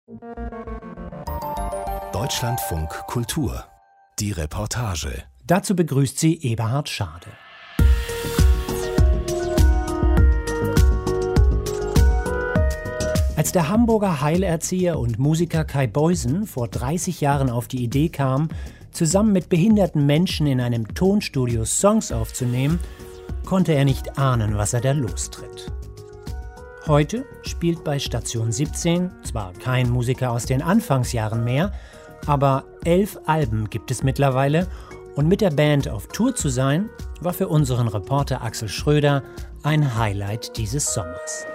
Deutschlandfunk Kultur. Die Reportage. Dazu begrüßt sie Eberhard Schade. Als der Hamburger Heilerzieher und Musiker Kai Boysen vor 30 Jahren auf die Idee kam, zusammen mit behinderten Menschen in einem Tonstudio Songs aufzunehmen, konnte er nicht ahnen, was er da lostritt. Heute spielt bei Station 17 zwar kein Musiker aus den Anfangsjahren mehr, aber 11 Alben gibt es mittlerweile und mit der Band auf Tour zu sein, war für unseren Reporter Axel Schröder ein Highlight dieses Sommers.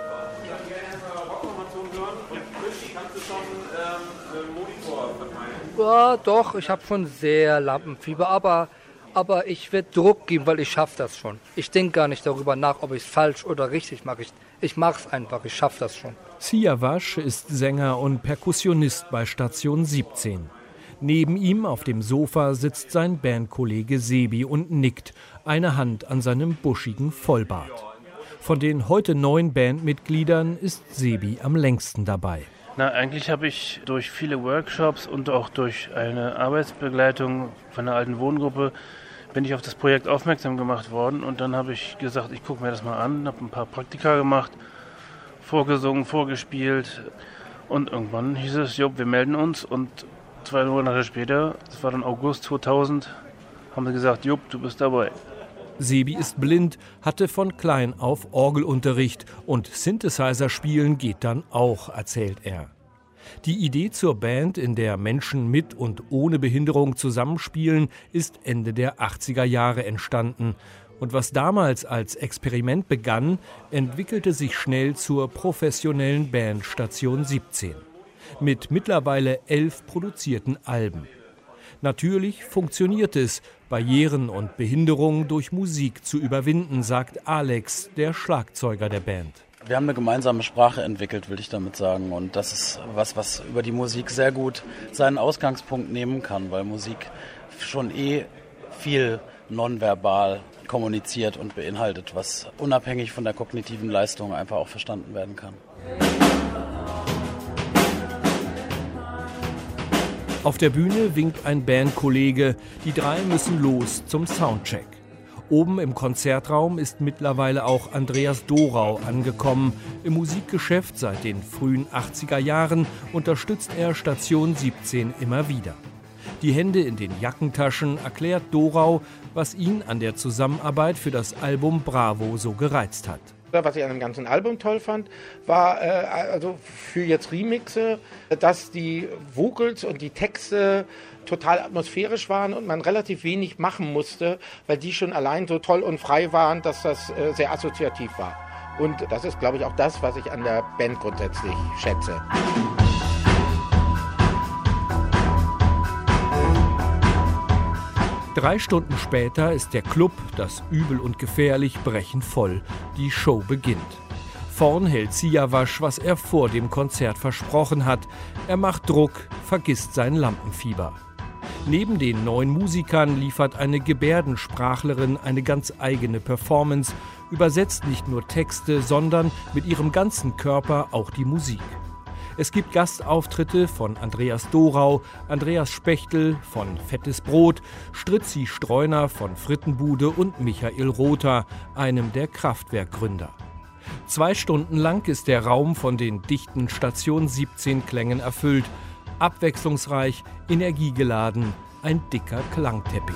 Ja, doch, ich habe schon sehr Lampenfieber, aber ich werde Druck geben, weil ich schaffe das schon. Ich denke gar nicht darüber nach, ob ich es falsch oder richtig mache. Ich mache es einfach, ich schaffe das schon. Siavash ist Sänger und Perkussionist bei Station 17. Neben ihm auf dem Sofa sitzt sein Bandkollege Sebi und nickt, eine Hand an seinem buschigen Vollbart. Von den heute 9 Bandmitgliedern ist Sebi am längsten dabei. Eigentlich habe ich durch viele Workshops und auch durch eine Arbeitsbegleitung von einer alten Wohngruppe bin ich auf das Projekt aufmerksam gemacht worden und dann habe ich gesagt, ich gucke mir das mal an, habe ein paar Praktika gemacht, vorgesungen, vorgespielt und irgendwann hieß es, wir melden uns und 2 Monate später, das war dann August 2000, haben sie gesagt, du bist dabei. Sebi ist blind, hatte von klein auf Orgelunterricht und Synthesizer spielen geht dann auch, erzählt er. Die Idee zur Band, in der Menschen mit und ohne Behinderung zusammenspielen, ist Ende der 80er Jahre entstanden. Und was damals als Experiment begann, entwickelte sich schnell zur professionellen Band Station 17. Mit mittlerweile 11 produzierten Alben. Natürlich funktioniert es, Barrieren und Behinderungen durch Musik zu überwinden, sagt Alex, der Schlagzeuger der Band. Wir haben eine gemeinsame Sprache entwickelt, will ich damit sagen. Und das ist was über die Musik sehr gut seinen Ausgangspunkt nehmen kann, weil Musik schon viel nonverbal kommuniziert und beinhaltet, was unabhängig von der kognitiven Leistung einfach auch verstanden werden kann. Auf der Bühne winkt ein Bandkollege. Die 3 müssen los zum Soundcheck. Oben im Konzertraum ist mittlerweile auch Andreas Dorau angekommen. Im Musikgeschäft seit den frühen 80er Jahren unterstützt er Station 17 immer wieder. Die Hände in den Jackentaschen erklärt Dorau, was ihn an der Zusammenarbeit für das Album Bravo so gereizt hat. Was ich an dem ganzen Album toll fand, war also für jetzt Remixe, dass die Vocals und die Texte total atmosphärisch waren und man relativ wenig machen musste, weil die schon allein so toll und frei waren, dass das sehr assoziativ war. Und das ist, glaube ich, auch das, was ich an der Band grundsätzlich schätze. Drei Stunden später ist der Club, das Übel und Gefährlich, brechend voll. Die Show beginnt. Vorn hält Siavash, was er vor dem Konzert versprochen hat. Er macht Druck, vergisst sein Lampenfieber. Neben den 9 Musikern liefert eine Gebärdensprachlerin eine ganz eigene Performance, übersetzt nicht nur Texte, sondern mit ihrem ganzen Körper auch die Musik. Es gibt Gastauftritte von Andreas Dorau, Andreas Spechtel von Fettes Brot, Stritzi Streuner von Frittenbude und Michael Rother, einem der Kraftwerkgründer. 2 Stunden lang ist der Raum von den dichten Station 17 Klängen erfüllt. Abwechslungsreich, energiegeladen, ein dicker Klangteppich.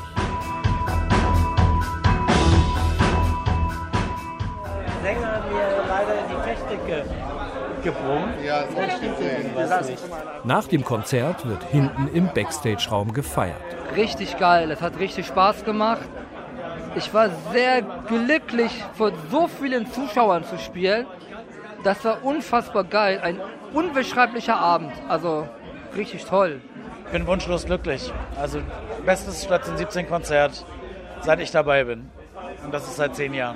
Der Sänger hat mir leider in die Technik gebrummt. Ja, Nach dem Konzert wird hinten im Backstage-Raum gefeiert. Richtig geil, es hat richtig Spaß gemacht. Ich war sehr glücklich, vor so vielen Zuschauern zu spielen. Das war unfassbar geil, ein unbeschreiblicher Abend, also richtig toll. Ich bin wunschlos glücklich. Also bestes Station 17 Konzert, seit ich dabei bin. Und das ist seit 10 Jahren.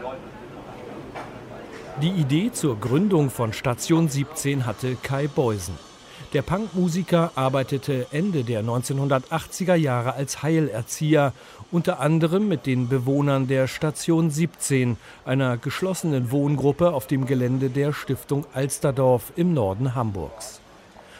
Die Idee zur Gründung von Station 17 hatte Kai Boysen. Der Punkmusiker arbeitete Ende der 1980er Jahre als Heilerzieher, unter anderem mit den Bewohnern der Station 17, einer geschlossenen Wohngruppe auf dem Gelände der Stiftung Alsterdorf im Norden Hamburgs.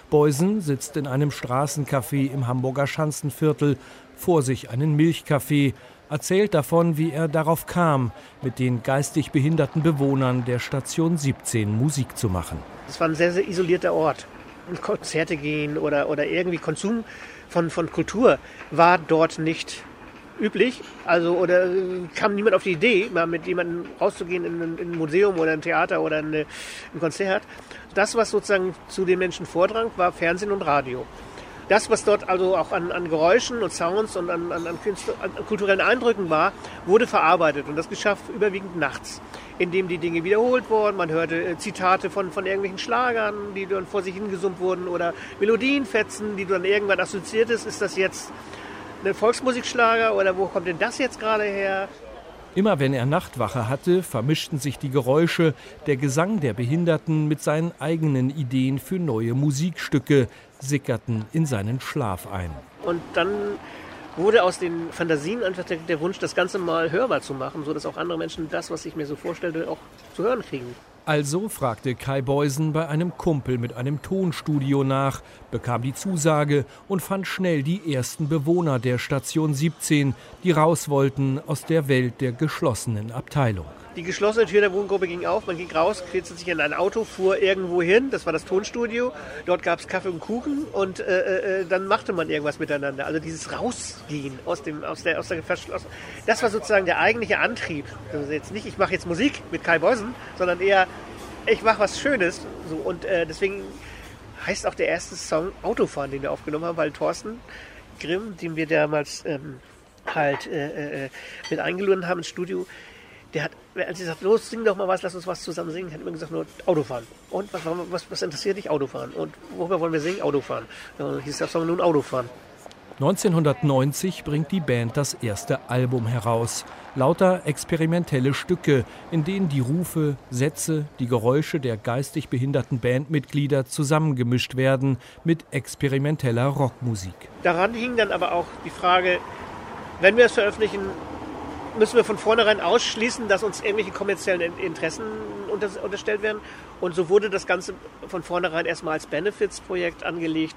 Boysen sitzt in einem Straßencafé im Hamburger Schanzenviertel, vor sich einen Milchkaffee, erzählt davon, wie er darauf kam, mit den geistig behinderten Bewohnern der Station 17 Musik zu machen. Es war ein sehr, sehr isolierter Ort. Konzerte gehen oder irgendwie Konsum von Kultur war dort nicht üblich. Also oder kam niemand auf die Idee, mal mit jemandem rauszugehen in ein Museum oder ein Theater oder ein Konzert. Das, was sozusagen zu den Menschen vordrang, war Fernsehen und Radio. Das, was dort also auch an Geräuschen und Sounds und an kulturellen Eindrücken war, wurde verarbeitet. Und das geschah überwiegend nachts, indem die Dinge wiederholt wurden. Man hörte Zitate von irgendwelchen Schlagern, die dann vor sich hingesummt wurden, oder Melodienfetzen, die du dann irgendwann assoziiertest. Ist das jetzt ein Volksmusikschlager oder wo kommt denn das jetzt gerade her? Immer wenn er Nachtwache hatte, vermischten sich die Geräusche, der Gesang der Behinderten mit seinen eigenen Ideen für neue Musikstücke, sickerten in seinen Schlaf ein. Und dann wurde aus den Fantasien einfach der Wunsch, das Ganze mal hörbar zu machen, sodass auch andere Menschen das, was ich mir so vorstellte, auch zu hören kriegen. Also fragte Kai Boysen bei einem Kumpel mit einem Tonstudio nach, bekam die Zusage und fand schnell die ersten Bewohner der Station 17, die raus wollten aus der Welt der geschlossenen Abteilung. Die geschlossene Tür der Wohngruppe ging auf, man ging raus, quälte sich in ein Auto, fuhr irgendwo hin, das war das Tonstudio, dort gab es Kaffee und Kuchen und dann machte man irgendwas miteinander. Also dieses Rausgehen aus der Verschlossen, das war sozusagen der eigentliche Antrieb. Also jetzt nicht, ich mache jetzt Musik mit Kai Boysen, sondern eher, ich mache was Schönes. So. Und deswegen heißt auch der erste Song Autofahren, den wir aufgenommen haben, weil Thorsten Grimm, den wir damals mit eingeladen haben ins Studio, der hat, als ich sagte, los, sing doch mal was, lass uns was zusammen singen, hat immer gesagt, nur Autofahren. Und was interessiert dich? Autofahren. Und worüber wollen wir singen? Autofahren. Dann hieß der Song nun Autofahren. 1990 bringt die Band das erste Album heraus. Lauter experimentelle Stücke, in denen die Rufe, Sätze, die Geräusche der geistig behinderten Bandmitglieder zusammengemischt werden mit experimenteller Rockmusik. Daran hing dann aber auch die Frage, wenn wir es veröffentlichen, müssen wir von vornherein ausschließen, dass uns irgendwelche kommerziellen Interessen unterstellt werden. Und so wurde das Ganze von vornherein erstmal als Benefits-Projekt angelegt,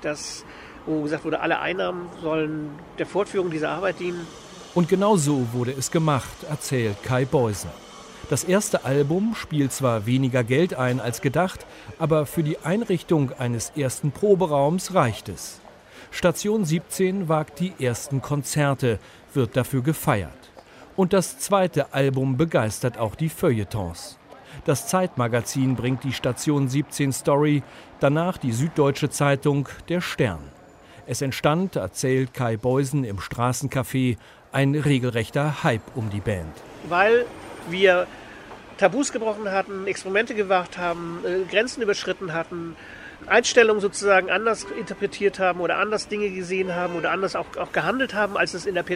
wo gesagt wurde, alle Einnahmen sollen der Fortführung dieser Arbeit dienen. Und genau so wurde es gemacht, erzählt Kai Boysen. Das erste Album spielt zwar weniger Geld ein als gedacht, aber für die Einrichtung eines ersten Proberaums reicht es. Station 17 wagt die ersten Konzerte, wird dafür gefeiert. Und das zweite Album begeistert auch die Feuilletons. Das Zeitmagazin bringt die Station 17 Story, danach die Süddeutsche Zeitung, der Stern. Es entstand, erzählt Kai Boysen im Straßencafé, ein regelrechter Hype um die Band. Weil wir Tabus gebrochen hatten, Experimente gewagt haben, Grenzen überschritten hatten, Einstellungen sozusagen anders interpretiert haben oder anders Dinge gesehen haben oder anders auch gehandelt haben, als es in der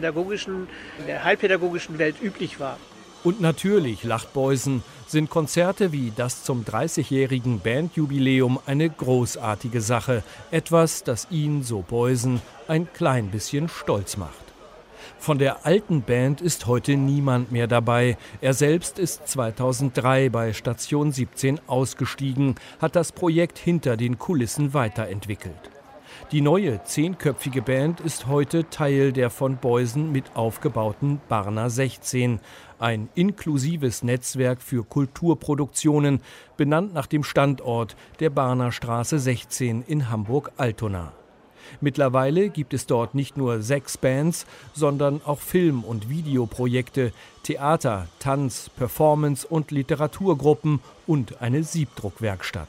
heilpädagogischen Welt üblich war. Und natürlich, lacht Boysen, sind Konzerte wie das zum 30-jährigen Bandjubiläum eine großartige Sache. Etwas, das ihn, so Boysen, ein klein bisschen stolz macht. Von der alten Band ist heute niemand mehr dabei. Er selbst ist 2003 bei Station 17 ausgestiegen, hat das Projekt hinter den Kulissen weiterentwickelt. Die neue 10-köpfige Band ist heute Teil der von Boysen mit aufgebauten Barna 16, ein inklusives Netzwerk für Kulturproduktionen, benannt nach dem Standort der Barner Straße 16 in Hamburg-Altona. Mittlerweile gibt es dort nicht nur 6 Bands, sondern auch Film- und Videoprojekte, Theater, Tanz, Performance- und Literaturgruppen und eine Siebdruckwerkstatt.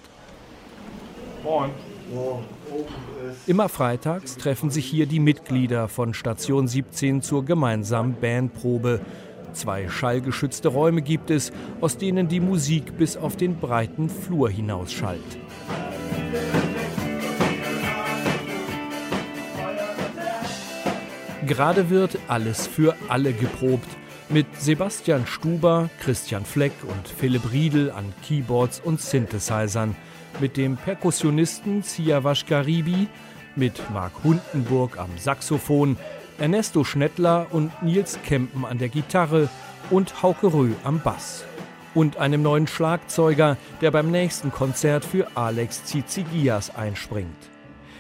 Moin. Immer freitags treffen sich hier die Mitglieder von Station 17 zur gemeinsamen Bandprobe. 2 schallgeschützte Räume gibt es, aus denen die Musik bis auf den breiten Flur hinaus schallt. Gerade wird alles für alle geprobt. Mit Sebastian Stuber, Christian Fleck und Philipp Riedel an Keyboards und Synthesizern. Mit dem Perkussionisten Siavash Garibi, mit Marc Hundenburg am Saxophon, Ernesto Schnettler und Nils Kempen an der Gitarre und Hauke Röh am Bass. Und einem neuen Schlagzeuger, der beim nächsten Konzert für Alex Tsitsigias einspringt.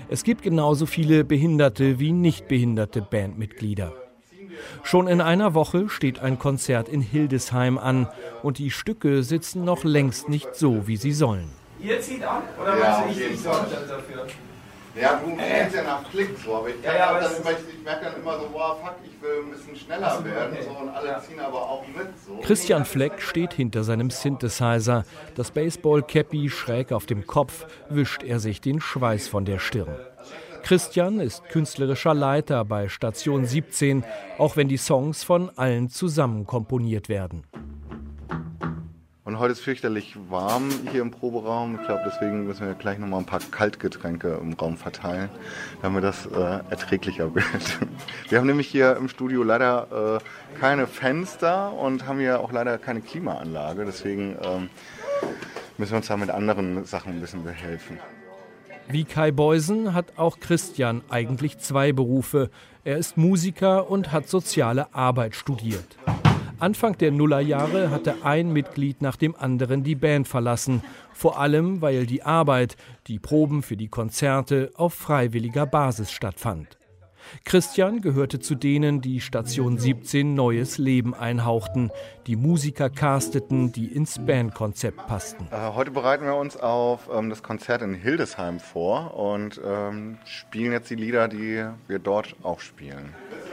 Es gibt genauso viele behinderte wie nicht behinderte Bandmitglieder. Schon in einer Woche steht ein Konzert in Hildesheim an und die Stücke sitzen noch längst nicht so, wie sie sollen. Ihr zieht an? Oder meinst du, ich sorge dann dafür? Ja, du kennst ja nach Klick so, aber ich merke dann immer so, wow, fuck, ich will ein bisschen schneller werden so, und alle ziehen aber auch mit. So. Christian Fleck steht hinter seinem Synthesizer. Das Baseball-Cappy schräg auf dem Kopf wischt er sich den Schweiß von der Stirn. Christian ist künstlerischer Leiter bei Station 17, auch wenn die Songs von allen zusammen komponiert werden. Und heute ist fürchterlich warm hier im Proberaum. Ich glaube, deswegen müssen wir gleich nochmal ein paar Kaltgetränke im Raum verteilen, damit das erträglicher wird. Wir haben nämlich hier im Studio leider keine Fenster und haben hier auch leider keine Klimaanlage. Deswegen müssen wir uns da mit anderen Sachen ein bisschen behelfen. Wie Kai Beusen hat auch Christian eigentlich 2 Berufe. Er ist Musiker und hat soziale Arbeit studiert. Anfang der Nullerjahre hatte ein Mitglied nach dem anderen die Band verlassen. Vor allem, weil die Arbeit, die Proben für die Konzerte auf freiwilliger Basis stattfand. Christian gehörte zu denen, die Station 17 neues Leben einhauchten, die Musiker casteten, die ins Bandkonzept passten. Heute bereiten wir uns auf das Konzert in Hildesheim vor und spielen jetzt die Lieder, die wir dort auch spielen.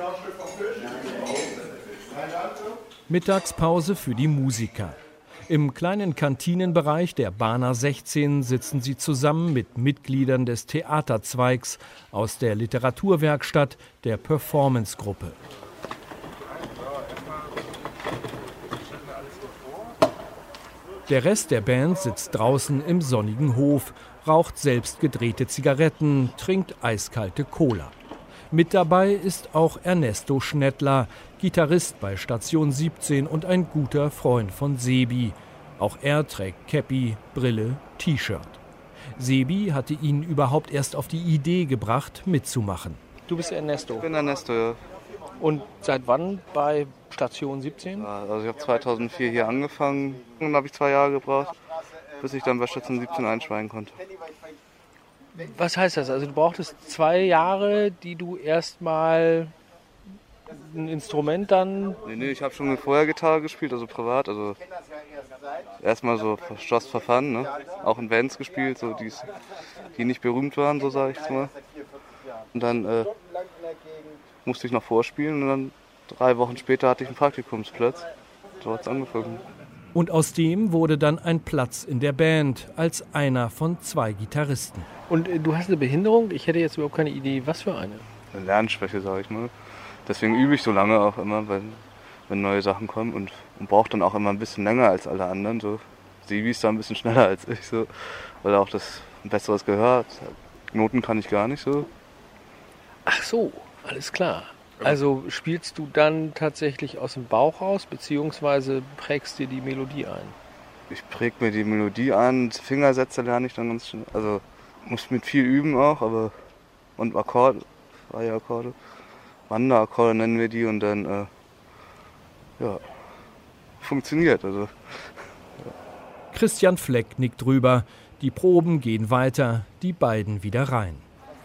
Mittagspause für die Musiker. Im kleinen Kantinenbereich der Bahner 16 sitzen sie zusammen mit Mitgliedern des Theaterzweigs aus der Literaturwerkstatt der Performance-Gruppe. Der Rest der Band sitzt draußen im sonnigen Hof, raucht selbst gedrehte Zigaretten, trinkt eiskalte Cola. Mit dabei ist auch Ernesto Schnettler, Gitarrist bei Station 17 und ein guter Freund von Sebi. Auch er trägt Käppi, Brille, T-Shirt. Sebi hatte ihn überhaupt erst auf die Idee gebracht, mitzumachen. Du bist Ernesto? Ich bin Ernesto, ja. Und seit wann bei Station 17? Ja, also ich habe 2004 hier angefangen und dann habe ich 2 Jahre gebraucht, bis ich dann bei Station 17 einsteigen konnte. Was heißt das? Also du brauchtest 2 Jahre, die du erstmal ein Instrument dann... Nee, ich habe schon vorher Gitarre gespielt, also privat. Also erstmal so just for fun, ne? Auch in Bands gespielt, so die nicht berühmt waren, so sage ich es mal. Und dann musste ich noch vorspielen und dann 3 Wochen später hatte ich einen Praktikumsplatz. So hat es angefangen. Und aus dem wurde dann ein Platz in der Band als einer von 2 Gitarristen. Und du hast eine Behinderung? Ich hätte jetzt überhaupt keine Idee, was für eine? Eine Lernschwäche, sage ich mal. Deswegen übe ich so lange auch immer, wenn neue Sachen kommen und brauche dann auch immer ein bisschen länger als alle anderen. So. Sebi ist da ein bisschen schneller als ich, so, weil er auch das ein besseres Gehör hat. Noten kann ich gar nicht so. Ach so, alles klar. Also spielst du dann tatsächlich aus dem Bauch raus, beziehungsweise prägst dir die Melodie ein? Ich präg mir die Melodie ein, Fingersätze lerne ich dann ganz schnell. Also muss mit viel üben auch, aber und Akkorde, freie Akkorde, Wanderakkorde nennen wir die und dann funktioniert. Also. Ja. Christian Fleck nickt drüber. Die Proben gehen weiter, die beiden wieder rein.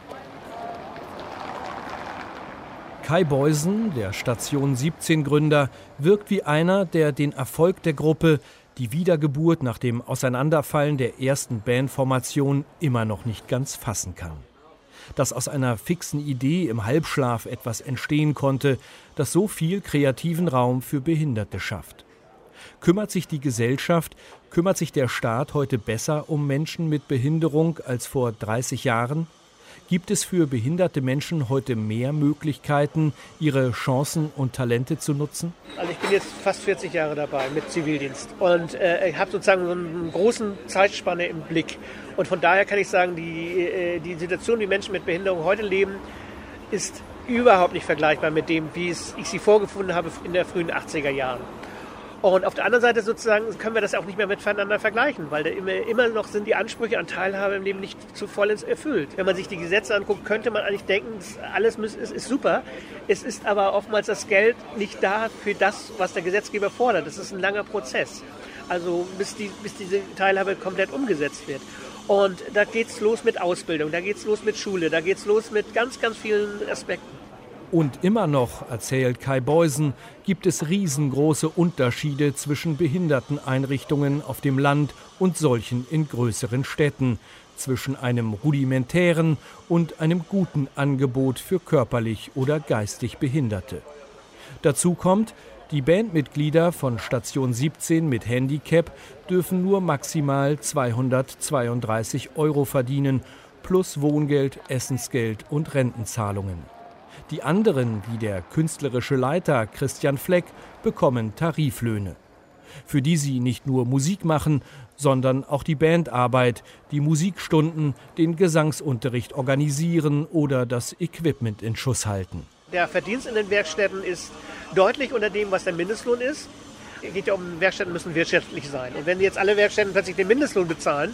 Kai Beusen, der Station 17 Gründer, wirkt wie einer, der den Erfolg der Gruppe, die Wiedergeburt nach dem Auseinanderfallen der ersten Bandformation immer noch nicht ganz fassen kann. Dass aus einer fixen Idee im Halbschlaf etwas entstehen konnte, das so viel kreativen Raum für Behinderte schafft. Kümmert sich die Gesellschaft, kümmert sich der Staat heute besser um Menschen mit Behinderung als vor 30 Jahren? Gibt es für behinderte Menschen heute mehr Möglichkeiten, ihre Chancen und Talente zu nutzen? Also ich bin jetzt fast 40 Jahre dabei mit Zivildienst und ich habe sozusagen so einen großen Zeitspanne im Blick. Und von daher kann ich sagen, die Situation, wie Menschen mit Behinderung heute leben, ist überhaupt nicht vergleichbar mit dem, wie ich sie vorgefunden habe in der frühen 80er Jahren. Und auf der anderen Seite sozusagen können wir das auch nicht mehr miteinander vergleichen, weil immer noch sind die Ansprüche an Teilhabe im Leben nicht zu vollends erfüllt. Wenn man sich die Gesetze anguckt, könnte man eigentlich denken, alles ist super. Es ist aber oftmals das Geld nicht da für das, was der Gesetzgeber fordert. Das ist ein langer Prozess, also bis diese Teilhabe komplett umgesetzt wird. Und da geht's los mit Ausbildung, da geht's los mit Schule, da geht's los mit ganz, ganz vielen Aspekten. Und immer noch, erzählt Kai Beusen, gibt es riesengroße Unterschiede zwischen Behinderteneinrichtungen auf dem Land und solchen in größeren Städten, zwischen einem rudimentären und einem guten Angebot für körperlich oder geistig Behinderte. Dazu kommt, die Bandmitglieder von Station 17 mit Handicap dürfen nur maximal 232 € verdienen, plus Wohngeld, Essensgeld und Rentenzahlungen. Die anderen, wie der künstlerische Leiter Christian Fleck, bekommen Tariflöhne, für die sie nicht nur Musik machen, sondern auch die Bandarbeit, die Musikstunden, den Gesangsunterricht organisieren oder das Equipment in Schuss halten. Der Verdienst in den Werkstätten ist deutlich unter dem, was der Mindestlohn ist. Es geht ja um, Werkstätten müssen wirtschaftlich sein. Und wenn jetzt alle Werkstätten plötzlich den Mindestlohn bezahlen,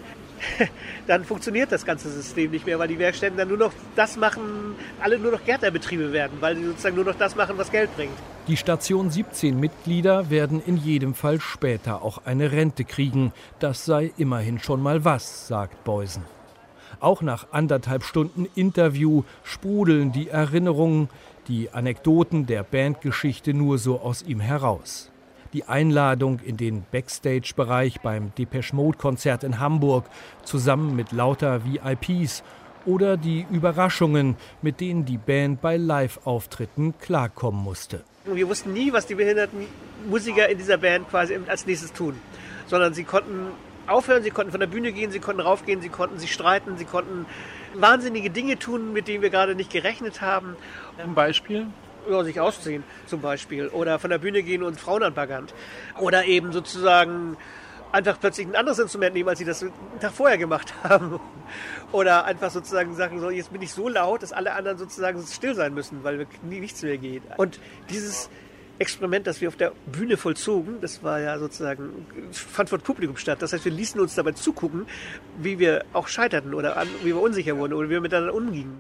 dann funktioniert das ganze System nicht mehr, weil die Werkstätten dann nur noch das machen, alle nur noch Gärtnerbetriebe werden, weil sie sozusagen nur noch das machen, was Geld bringt. Die Station 17 Mitglieder werden in jedem Fall später auch eine Rente kriegen. Das sei immerhin schon mal was, sagt Beusen. Auch nach 1,5 Stunden Interview sprudeln die Erinnerungen, die Anekdoten der Bandgeschichte nur so aus ihm heraus. Die Einladung in den Backstage-Bereich beim Depeche-Mode-Konzert in Hamburg zusammen mit lauter VIPs oder die Überraschungen, mit denen die Band bei Live-Auftritten klarkommen musste. Wir wussten nie, was die behinderten Musiker in dieser Band quasi als nächstes tun, sondern sie konnten aufhören, sie konnten von der Bühne gehen, sie konnten raufgehen, sie konnten sich streiten, sie konnten wahnsinnige Dinge tun, mit denen wir gerade nicht gerechnet haben. Ein Beispiel? Ja, sich ausziehen zum Beispiel oder von der Bühne gehen und Frauen anbaggern oder eben sozusagen einfach plötzlich ein anderes Instrument nehmen, als sie das einen Tag vorher gemacht haben oder einfach sozusagen sagen, so, jetzt bin ich so laut, dass alle anderen sozusagen still sein müssen, weil nichts mehr geht. Und dieses Experiment, das wir auf der Bühne vollzogen, das war ja sozusagen, fand vor Publikum statt. Das heißt, wir ließen uns dabei zugucken, wie wir auch scheiterten oder wie wir unsicher wurden oder wie wir miteinander umgingen.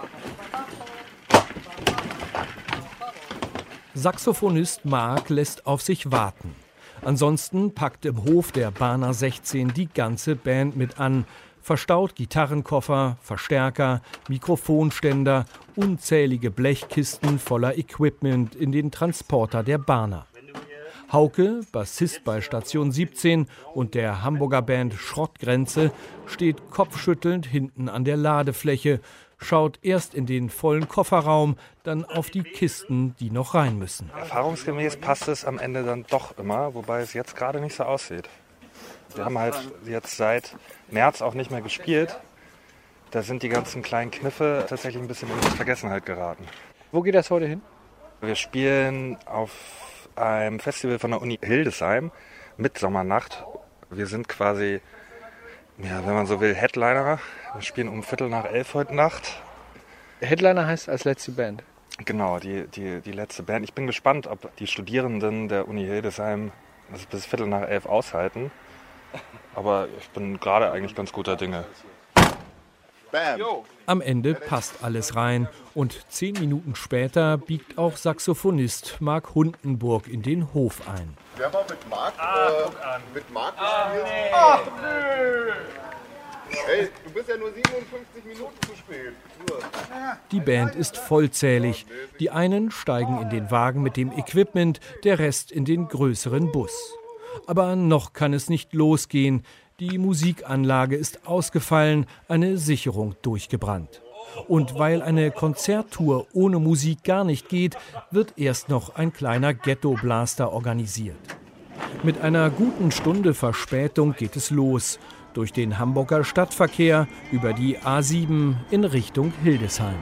Saxophonist Marc lässt auf sich warten. Ansonsten packt im Hof der Bahner 16 die ganze Band mit an, verstaut Gitarrenkoffer, Verstärker, Mikrofonständer, unzählige Blechkisten voller Equipment in den Transporter der Bahner. Hauke, Bassist bei Station 17 und der Hamburger Band Schrottgrenze, steht kopfschüttelnd hinten an der Ladefläche, schaut erst in den vollen Kofferraum, dann auf die Kisten, die noch rein müssen. Erfahrungsgemäß passt es am Ende dann doch immer, wobei es jetzt gerade nicht so aussieht. Wir haben halt jetzt seit März auch nicht mehr gespielt. Da sind die ganzen kleinen Kniffe tatsächlich ein bisschen in Vergessenheit geraten. Wo geht das heute hin? Wir spielen auf einem Festival von der Uni Hildesheim, Mitsommernacht. Wir sind quasi, ja, wenn man so will, Headliner. Wir spielen um 11:15 heute Nacht. Headliner heißt als letzte Band? Genau, die letzte Band. Ich bin gespannt, ob die Studierenden der Uni Hildesheim das bis 11:15 aushalten. Aber ich bin gerade eigentlich ganz guter Dinge. Bam. Am Ende passt alles rein und 10 Minuten später biegt auch Saxophonist Marc Hundenburg in den Hof ein. Wir haben mit Marc gespielt. Nee. Ach nö! Hey, du bist ja nur 57 Minuten zu spät. Die Band ist vollzählig. Die einen steigen in den Wagen mit dem Equipment, der Rest in den größeren Bus. Aber noch kann es nicht losgehen. Die Musikanlage ist ausgefallen, eine Sicherung durchgebrannt. Und weil eine Konzerttour ohne Musik gar nicht geht, wird erst noch ein kleiner Ghetto-Blaster organisiert. Mit einer guten Stunde Verspätung geht es los. Durch den Hamburger Stadtverkehr, über die A7 in Richtung Hildesheim.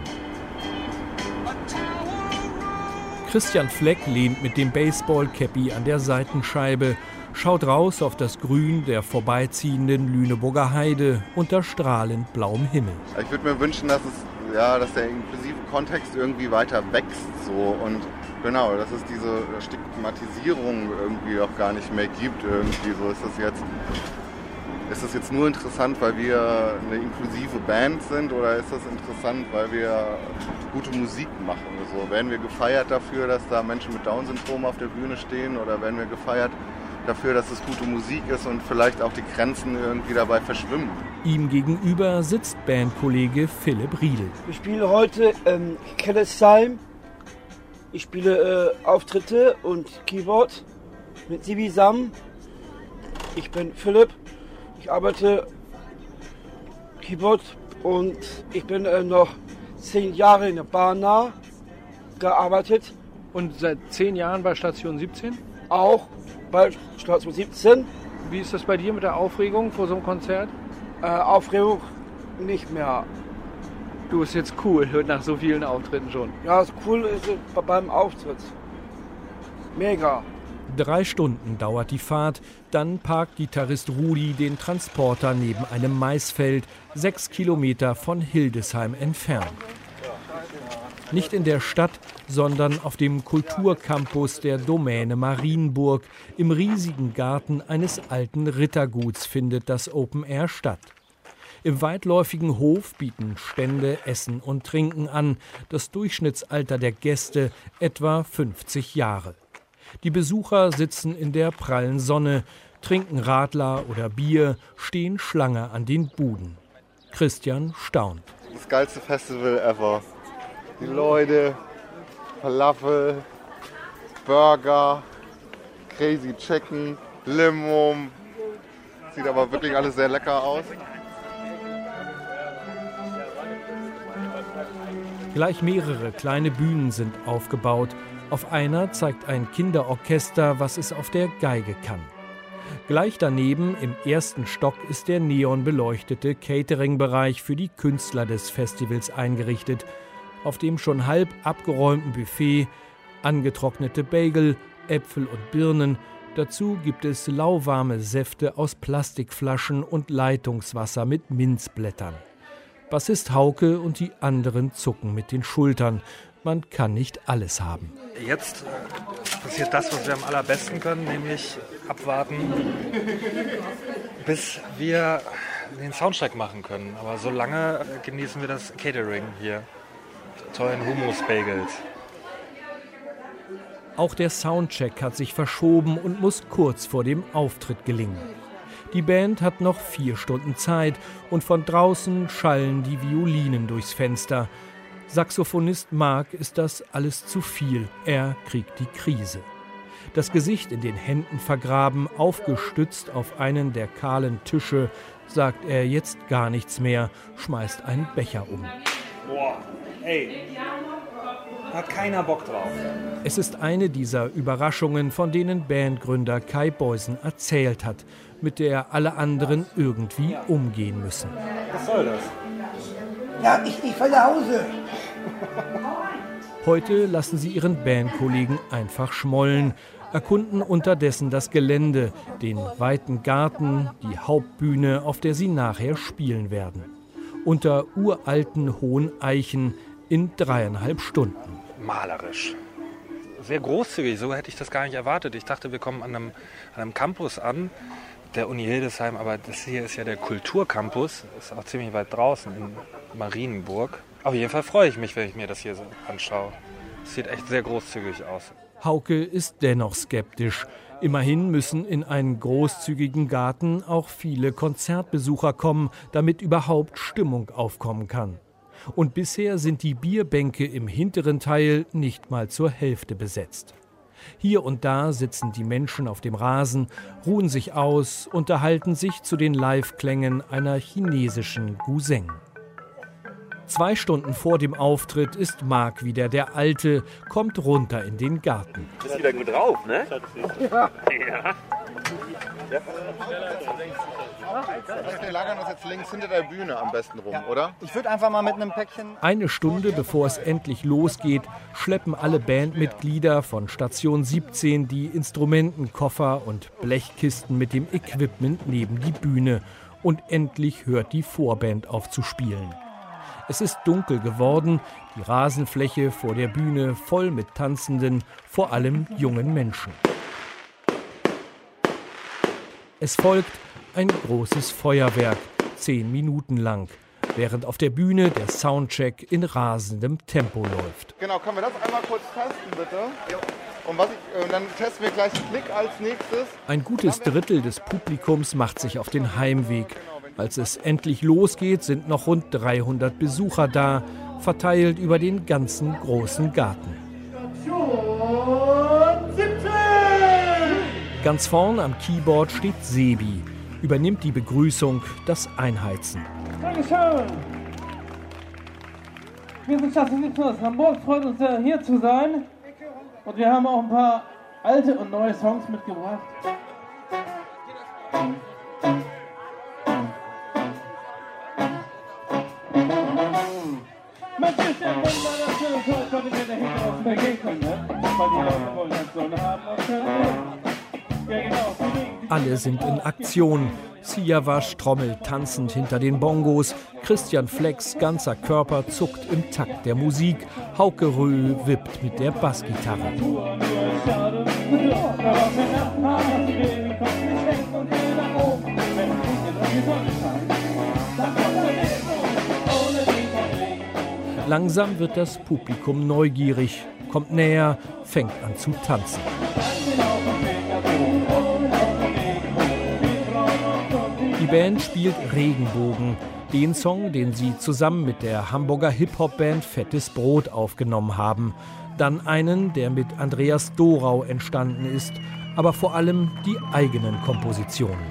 Christian Fleck lehnt mit dem Baseball-Cappy an der Seitenscheibe, schaut raus auf das Grün der vorbeiziehenden Lüneburger Heide unter strahlend blauem Himmel. Ich würde mir wünschen, dass der inklusive Kontext irgendwie weiter wächst. So. Und genau, dass es diese Stigmatisierung irgendwie auch gar nicht mehr gibt. Irgendwie so ist das jetzt nur interessant, weil wir eine inklusive Band sind, oder ist das interessant, weil wir gute Musik machen? So, werden wir gefeiert dafür, dass da Menschen mit Down-Syndrom auf der Bühne stehen, oder werden wir gefeiert dafür, dass es gute Musik ist und vielleicht auch die Grenzen irgendwie dabei verschwimmen. Ihm gegenüber sitzt Bandkollege Philipp Riedel. Ich spiele heute Kellesheim. Ich spiele Auftritte und Keyboard mit Sibi Sam. Ich bin Philipp. Ich arbeite Keyboard und ich bin noch 10 Jahre in der Bahn gearbeitet. Und seit 10 Jahren bei Station 17? Auch bei Station 17. Wie ist das bei dir mit der Aufregung vor so einem Konzert? Aufregung nicht mehr. Du, bist jetzt cool nach so vielen Auftritten schon. Ja, das Coole ist beim Auftritt. Mega. 3 Stunden dauert die Fahrt, dann parkt Gitarrist Rudi den Transporter neben einem Maisfeld, 6 Kilometer von Hildesheim entfernt. Nicht in der Stadt, sondern auf dem Kulturcampus der Domäne Marienburg. Im riesigen Garten eines alten Ritterguts findet das Open Air statt. Im weitläufigen Hof bieten Stände Essen und Trinken an. Das Durchschnittsalter der Gäste etwa 50 Jahre. Die Besucher sitzen in der prallen Sonne, trinken Radler oder Bier, stehen Schlange an den Buden. Christian staunt. Das geilste Festival ever. Die Leute, Falafel, Burger, Crazy Chicken, Limo. Sieht aber wirklich alles sehr lecker aus. Gleich mehrere kleine Bühnen sind aufgebaut. Auf einer zeigt ein Kinderorchester, was es auf der Geige kann. Gleich daneben, im 1. Stock, ist der neonbeleuchtete Catering-Bereich für die Künstler des Festivals eingerichtet. Auf dem schon halb abgeräumten Buffet angetrocknete Bagel, Äpfel und Birnen. Dazu gibt es lauwarme Säfte aus Plastikflaschen und Leitungswasser mit Minzblättern. Bassist Hauke und die anderen zucken mit den Schultern. Man kann nicht alles haben. Jetzt passiert das, was wir am allerbesten können, nämlich abwarten, bis wir den Soundcheck machen können. Aber solange genießen wir das Catering hier. Tollen Hummus-Bagels. Auch der Soundcheck hat sich verschoben und muss kurz vor dem Auftritt gelingen. Die Band hat noch 4 Stunden Zeit und von draußen schallen die Violinen durchs Fenster. Saxophonist Marc ist das alles zu viel. Er kriegt die Krise. Das Gesicht in den Händen vergraben, aufgestützt auf einen der kahlen Tische, sagt er jetzt gar nichts mehr, schmeißt einen Becher um. Boah, ey, hat keiner Bock drauf. Es ist eine dieser Überraschungen, von denen Bandgründer Kai Boysen erzählt hat, mit der alle anderen irgendwie umgehen müssen. Was soll das? Ja, ich falle nach Hause. Heute lassen sie ihren Bandkollegen einfach schmollen, erkunden unterdessen das Gelände, den weiten Garten, die Hauptbühne, auf der sie nachher spielen werden. Unter uralten hohen Eichen in 3,5 Stunden. Malerisch. Sehr großzügig, so hätte ich das gar nicht erwartet. Ich dachte, wir kommen an einem Campus an, der Uni Hildesheim, aber das hier ist ja der Kulturcampus, ist auch ziemlich weit draußen in Marienburg. Auf jeden Fall freue ich mich, wenn ich mir das hier so anschaue. Es sieht echt sehr großzügig aus. Hauke ist dennoch skeptisch. Immerhin müssen in einen großzügigen Garten auch viele Konzertbesucher kommen, damit überhaupt Stimmung aufkommen kann. Und bisher sind die Bierbänke im hinteren Teil nicht mal zur Hälfte besetzt. Hier und da sitzen die Menschen auf dem Rasen, ruhen sich aus, unterhalten sich zu den Live-Klängen einer chinesischen Guzheng. 2 Stunden vor dem Auftritt ist Marc wieder der Alte, kommt runter in den Garten. Du bist wieder gut drauf, ne? Ja. Wir lagern uns jetzt links hinter der Bühne am besten rum, oder? Ich würde einfach mal mit einem Päckchen... Eine Stunde bevor es endlich losgeht, schleppen alle Bandmitglieder von Station 17 die Instrumentenkoffer und Blechkisten mit dem Equipment neben die Bühne. Und endlich hört die Vorband auf zu spielen. Es ist dunkel geworden, die Rasenfläche vor der Bühne voll mit Tanzenden, vor allem jungen Menschen. Es folgt ein großes Feuerwerk, 10 Minuten lang. während auf der Bühne der Soundcheck in rasendem Tempo läuft. Genau, können wir das einmal kurz testen, bitte? Und dann testen wir gleich Klick als nächstes. Ein gutes Drittel des Publikums macht sich auf den Heimweg. Als es endlich losgeht, sind noch rund 300 Besucher da, verteilt über den ganzen großen Garten. Ganz vorn am Keyboard steht Sebi, übernimmt die Begrüßung, das Einheizen. Dankeschön. Wir sind Stadtmusikanten aus Hamburg, freut uns sehr, hier zu sein. Und wir haben auch ein paar alte und neue Songs mitgebracht. Alle sind in Aktion. Siavash trommelt tanzend hinter den Bongos. Christian Flex ganzer Körper zuckt im Takt der Musik. Hauke Röh wippt mit der Bassgitarre. Langsam wird das Publikum neugierig, kommt näher, fängt an zu tanzen. Die Band spielt Regenbogen, den Song, den sie zusammen mit der Hamburger Hip-Hop-Band Fettes Brot aufgenommen haben. Dann einen, der mit Andreas Dorau entstanden ist, aber vor allem die eigenen Kompositionen.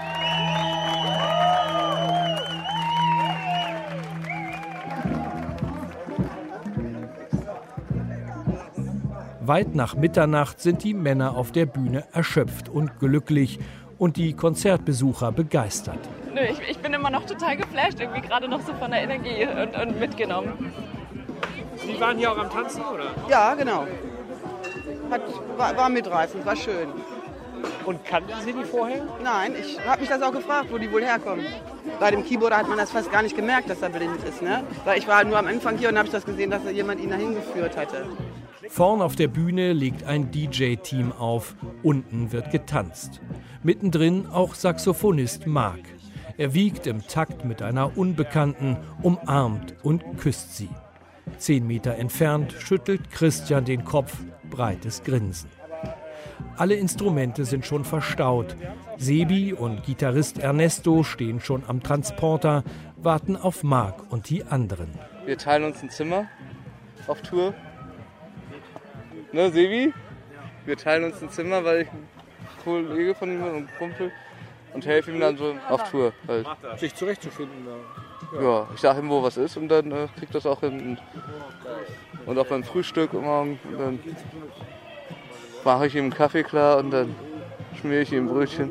Weit nach Mitternacht sind die Männer auf der Bühne erschöpft und glücklich und die Konzertbesucher begeistert. Nö, ich bin immer noch total geflasht, irgendwie gerade noch so von der Energie und mitgenommen. Sie waren hier auch am Tanzen, oder? Ja, genau. War mitreißend, war schön. Und kannten Sie die vorher? Nein, ich habe mich das auch gefragt, wo die wohl herkommen. Bei dem Keyboarder hat man das fast gar nicht gemerkt, dass er blind ist, ne? Weil ich war nur am Anfang hier und habe das gesehen, dass jemand ihn dahin geführt hatte. Vorn auf der Bühne legt ein DJ-Team auf, unten wird getanzt. Mittendrin auch Saxophonist Marc. Er wiegt im Takt mit einer Unbekannten, umarmt und küsst sie. 10 Meter entfernt schüttelt Christian den Kopf, breites Grinsen. Alle Instrumente sind schon verstaut. Sebi und Gitarrist Ernesto stehen schon am Transporter, warten auf Marc und die anderen. Wir teilen uns ein Zimmer auf Tour. Ne, Sebi? Wir teilen uns ein Zimmer, weil ich ein Kollege von ihm bin und ein Kumpel und helfe ihm dann so auf Tour. Halt. Sich zurechtzufinden. Ja, ich sage ihm, wo was ist und dann kriegt das auch hin. Und auch beim Frühstück morgen. Dann mache ich ihm einen Kaffee klar und dann schmiere ich ihm ein Brötchen.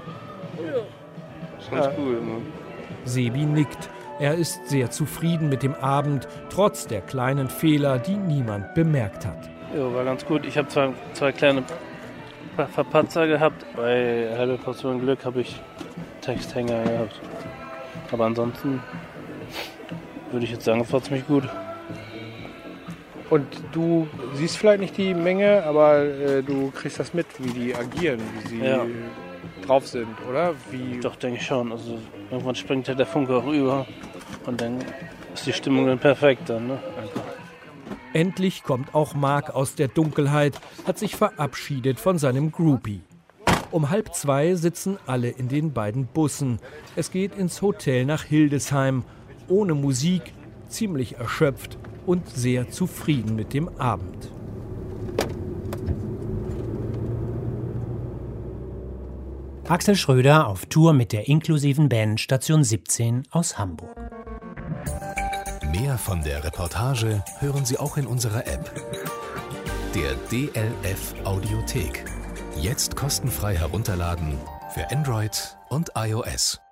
Das ist ganz cool immer. Sebi nickt. Er ist sehr zufrieden mit dem Abend, trotz der kleinen Fehler, die niemand bemerkt hat. Ja, war ganz gut. Ich habe zwei kleine Verpatzer gehabt. Bei halbe Portion Glück habe ich Texthänger gehabt. Aber ansonsten würde ich jetzt sagen, es war ziemlich gut. Und du siehst vielleicht nicht die Menge, aber du kriegst das mit, wie die agieren, wie sie drauf sind, oder? Doch, denke ich schon. Also irgendwann springt der Funke auch über und dann ist die Stimmung dann perfekt dann, ne? Einfach. Endlich kommt auch Marc aus der Dunkelheit, hat sich verabschiedet von seinem Groupie. Um 1:30 sitzen alle in den beiden Bussen. Es geht ins Hotel nach Hildesheim. Ohne Musik, ziemlich erschöpft und sehr zufrieden mit dem Abend. Axel Schröder auf Tour mit der inklusiven Band Station 17 aus Hamburg. Mehr von der Reportage hören Sie auch in unserer App. Der DLF Audiothek. Jetzt kostenfrei herunterladen für Android und iOS.